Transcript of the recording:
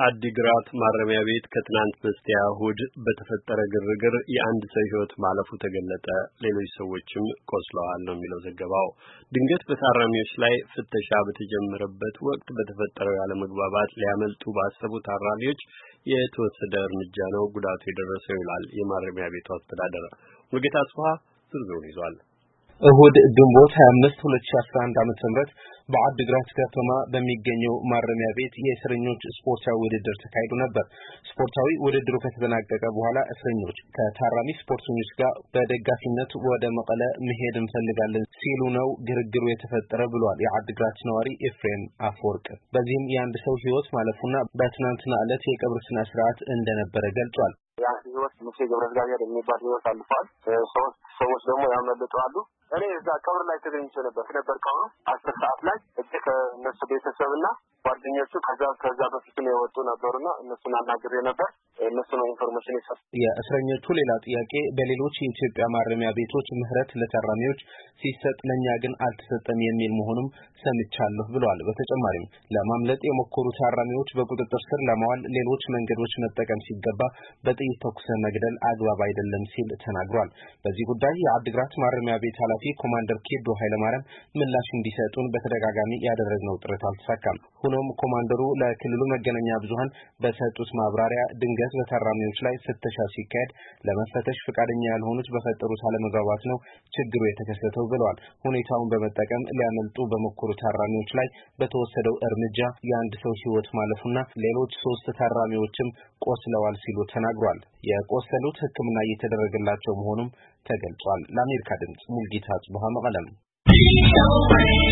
በአዲግራት ማረሚያ ቤት ከትናንት በስቲያ እሁድ በተፈጠረ ግርግር የአንድ ሰው ሕይወት ማለፉ ተገለጠ። ሌሎች ሰዎችም ቆስለዋል ነው የሚለው ዘገባው። ድንገት በታራሚዎች ላይ ፍተሻ በተጀመረበት ወቅት በተፈጠረው ያለመግባባት ሊያመልጡ ባሰቡ ታራሚዎች የተወሰደ እርምጃ ነው ጉዳቱ የደረሰው ይላል የማረሚያ ቤቱ አስተዳደር። ሙሉጌታ አጽፋ ዝርዝሩን ይዟል። እሁድ ግንቦት 25 2011 ዓ.ም በአዲግራት ከተማ በሚገኘው ማረሚያ ቤት የእስረኞች ስፖርታዊ ውድድር ተካሂዶ ነበር። ስፖርታዊ ውድድሩ ከተጠናቀቀ በኋላ እስረኞች ከታራሚ ስፖርተኞች ጋር በደጋፊነት ወደ መቀለ መሄድ እንፈልጋለን ሲሉ ነው ግርግሩ የተፈጠረ ብሏል የአዲግራት ነዋሪ ኤፍሬም አፈወርቅ። በዚህም የአንድ ሰው ሕይወት ማለፉና በትናንትና ዕለት የቀብር ስነ ስርዓት እንደነበረ ገልጿል። ያህይወት ሙሴ ገብረእግዚአብሔር የሚባል ሕይወት አልፏል። ሶስት ሰዎች ደግሞ ያመለጡ አሉ። እኔ እዛ ቀብር ላይ ተገኝቼ ነበር ቀኑ 10 ሰዓት ላይ ከነሱ ቤተሰብና ጓደኞቹ ከዛ በፊት ነው የወጡ ነበርና እነሱን አናግሬ ነበር። እነሱ ነው ኢንፎርሜሽን ይሰጡ። የእስረኞቹ ሌላ ጥያቄ በሌሎች የኢትዮጵያ ማረሚያ ቤቶች ምህረት ለታራሚዎች ሲሰጥ ለኛ ግን አልተሰጠም የሚል መሆኑም ሰምቻለሁ ብለዋል። በተጨማሪም ለማምለጥ የሞከሩ ታራሚዎች በቁጥጥር ስር ለማዋል ሌሎች መንገዶች መጠቀም ሲገባ በጥይት ተኩስ መግደል አግባብ አይደለም ሲል ተናግሯል። በዚህ ጉዳይ የአዲግራት ማረሚያ ቤት ኃላፊ ኮማንደር ኬዶ ኃይለማርያም ምላሽ እንዲሰጡን በተደጋጋሚ ያደረግነው ጥረት አልተሳካም። ሆኖም ኮማንደሩ ለክልሉ መገናኛ ብዙሃን በሰጡት ማብራሪያ ድንገት በታራሚዎች ላይ ፍተሻ ሲካሄድ ለመፈተሽ ፈቃደኛ ያልሆኑት በፈጠሩት አለመግባባት ነው ችግሩ የተከሰተው ብለዋል። ሁኔታውን በመጠቀም ሊያመልጡ በሞከሩ ታራሚዎች ላይ በተወሰደው እርምጃ የአንድ ሰው ሕይወት ማለፉና ሌሎች 3 ታራሚዎችም ቆስለዋል ሲሉ ተናግሯል። የቆሰሉት ሕክምና እየተደረገላቸው መሆኑም ተገልጿል። ለአሜሪካ ድምጽ ሙሉጌታ አጽብሃ መቀለም